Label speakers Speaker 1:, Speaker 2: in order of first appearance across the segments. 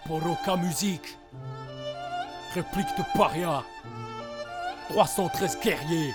Speaker 1: Poroka Musique, réplique de Paria, 313 guerriers.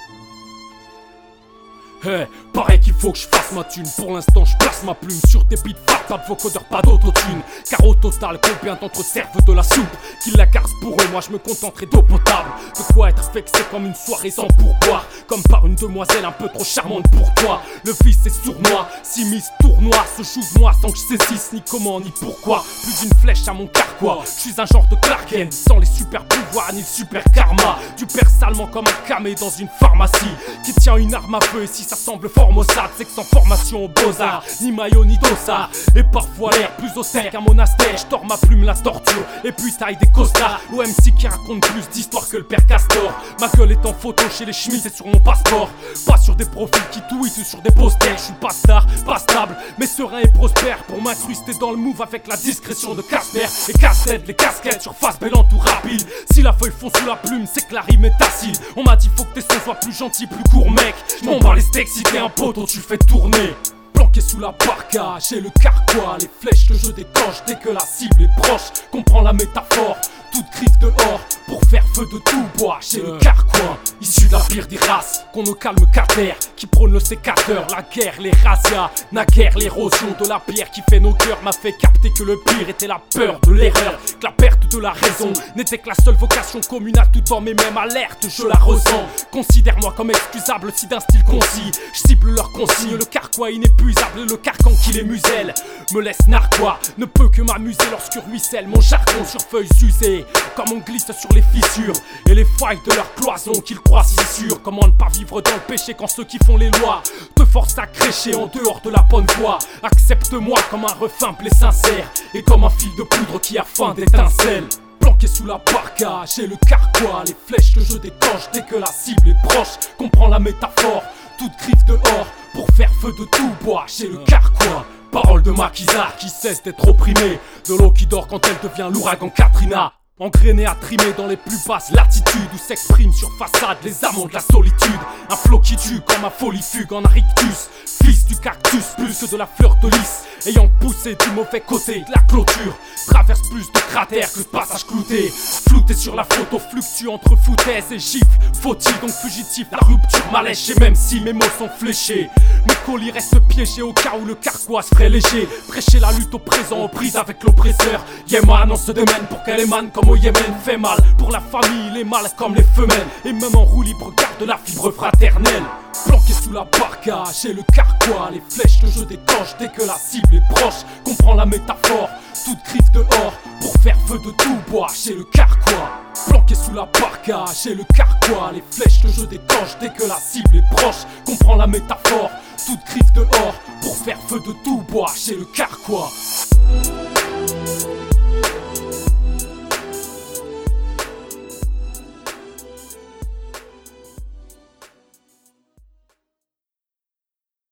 Speaker 1: Pareil qu'il faut que je fasse ma thune. Pour l'instant je place ma plume sur tes beats fat. Pas de vocodeur, pas d'autotune. Car au total combien d'entre servent de la soupe qu'ils la cassent pour eux, moi je me contenterai d'eau potable. De quoi être vexé comme une soirée sans pourboire, comme par une demoiselle un peu trop charmante pour toi. Le fils est sournois, s'immisce tournoi, se joue de moi sans que je saisisse ni comment ni pourquoi. Plus d'une flèche à mon carquois, je suis un genre de Clark Kent, sans les super pouvoirs ni le super karma. Tu perds salement comme un camé dans une pharmacie qui tient une arme à feu. Et si ça semble fort maussade, c'est que sans formation aux beaux-arts, ni maillot ni dossard, et parfois l'air plus austère qu'un monastère. Je tords ma plume, la torture, et puis taille des costards. L'OMC qui raconte plus d'histoires que le père Castor. Ma gueule est en photo chez les Schmitt et sur mon passeport. Pas sur des profils qui tweetent ou sur des posters. Je suis pas star, pas stable, mais serein et prospère. Pour m'incruster dans le move avec la discrétion de Casper. Et casse-tête, les casquettes sur face belle en tout rapide. Si la feuille fond sous la plume, c'est que la rime est acide. On m'a dit faut que tes sons soient plus gentils, plus courts mec. M'en bats les steaks, si t'es un poteau tu fais tourner. Planqué sous la barca, j'ai le carquois. Les flèches que je déclenche dès que la cible est proche. Comprends la métaphore, toute griffe dehors pour faire feu de tout bois. J'ai le carquois, issu de la pire des races, qu'on ne calme qu'à terre, qui prône le sécateur. La guerre, les razzias, naguère l'érosion de la pierre qui fait nos cœurs m'a fait capter que le pire était la peur de l'erreur, que la perte de la raison n'était que la seule vocation commune à tout homme et même alerte, je la ressens. Considère-moi comme excusable si d'un style concis je cible leur consigne. Le carquois inépuisable, le carcan qui les muselle me laisse narquois, ne peut que m'amuser lorsque ruisselle mon jargon sur feuilles usées. Comme on glisse sur les fissures et les failles de leur cloison qu'ils croient si sûrs. Comment ne pas vivre dans le péché quand ceux qui font les lois te forcent à crécher en dehors de la bonne voie. Accepte-moi comme un refin blé sincère et comme un fil de poudre qui a faim d'étincelles. Planqué sous la barca, j'ai le carquois. Les flèches que je déclenche dès que la cible est proche. Comprends la métaphore, toute griffe dehors pour faire feu de tout bois. J'ai le carquois. Parole de maquisard qui cesse d'être opprimé, de l'eau qui dort quand elle devient l'ouragan Katrina. Engrainé à trimer dans les plus basses latitudes où s'expriment sur façade les amants de la solitude. Un flot qui tue comme un folie fugue en rictus, fils du cactus plus que de la fleur de lys, ayant poussé du mauvais côté de la clôture. Traverse plus de cratères que de passages cloutés. Flouté sur la photo, fluctue entre foutaise et gifle. Faut-il donc fugitif, la rupture m'allèche. Et même si mes mots sont fléchés, mes colis restent piégés au cas où le carquois se ferait léger. Prêcher la lutte au présent, aux prises avec l'oppresseur. Yeman, on se démène pour qu'elle émane comme au Yémen. Fait mal pour la famille, les mâles comme les femelles. Et même en roue libre, garde la fibre fraternelle. Planqué sous la barca, j'ai le carquois. Les flèches que je déclenche dès que la cible est proche. Comprends la métaphore, toute griffe dehors pour faire feu de tout bois. J'ai le carquois. Planqué sous la barca, j'ai le carquois. Les flèches que je déclenche dès que la cible est proche. Comprends la métaphore, toute griffe dehors pour faire feu de tout bois. J'ai le carquois.